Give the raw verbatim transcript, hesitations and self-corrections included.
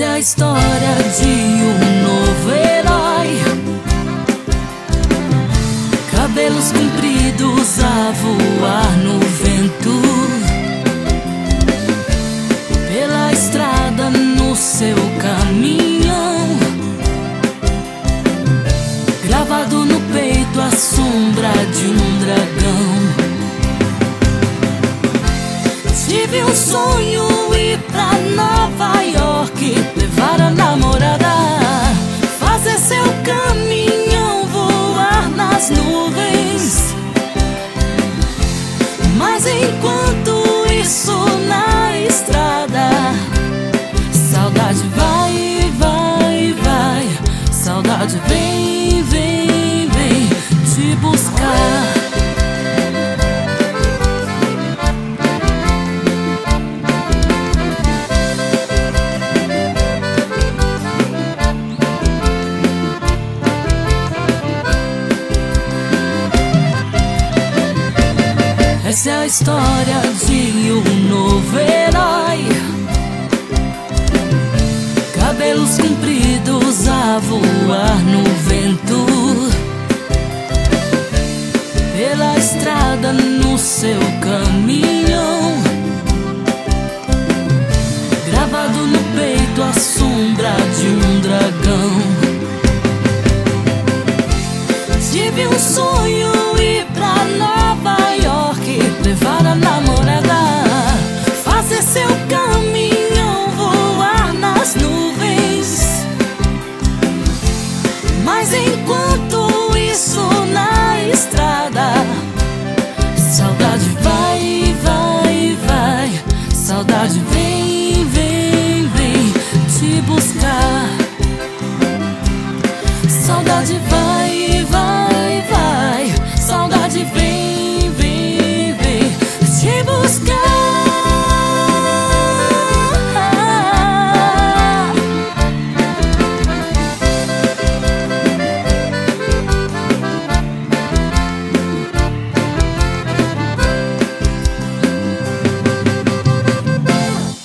Essa é a história de um novo herói, cabelos compridos a voar no vento, pela estrada no seu caminhão, gravado no peito a sombra de um dragão. Tive um sonho, ir pra Nova York, levar a namorada, fazer seu caminhão voar nas nuvens. Mas enquanto isso na estrada, saudade vai, vai, vai, saudade vem, vem, vem te buscar. Essa é a história de um novo herói, cabelos compridos a voar no vento, pela estrada no seu caminhão, gravado no peito a sombra de um dragão. Tive um sonho, ir pra Nova York, levar a namorada, fazer seu caminhão voar nas nuvens. Mas enquanto isso na estrada, saudade vai, vai, vai, saudade vem, vem, vem te buscar.